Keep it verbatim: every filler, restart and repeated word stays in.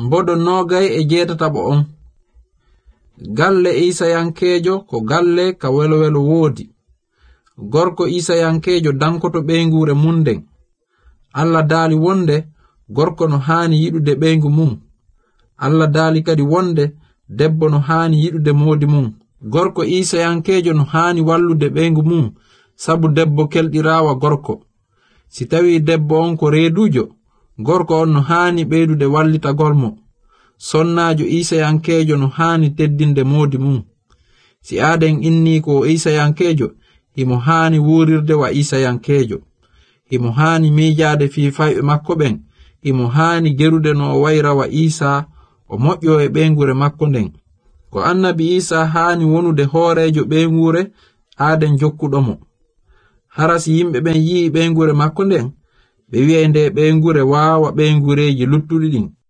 Mbodo nogay e jeetataɓo on. Galle Isayankejo ko galle ka welo welo woodi. Gorko Isayankejo dankoto ɓeygure munden. Allah daali wonde gorko no haani yiɗude ɓeygu mum. Allah daali kadi wonde debbo no haani yiɗude moodi mum. Gorko Isayankejo no haani wallude ɓeygu mum sabu debbo kelɗiraawa gorko. Si tawi debbo on ko reedujo, gorko on no haani ɓeydude wallitagol mo. Sonnaajo Isayankejo no haani teddinde moodi mum. Si aaden inni ko Isayankejo, himo haani wuurirde wa Isayankejo. Himo haani miijaade fii fayɓe makko ɓen. Himo haani gerude no o wayra wa Isa o moƴƴo e ɓeygure makko nden. Ko annabi Isa haani wonude hoorejo ɓeygure aaden jokkuɗomo. Harasi yimɓe ɓen yii ɓeygure makko nden, ɓe wi'e nde ɓeygure waawa ɓeygureji luttuɗi ɗin.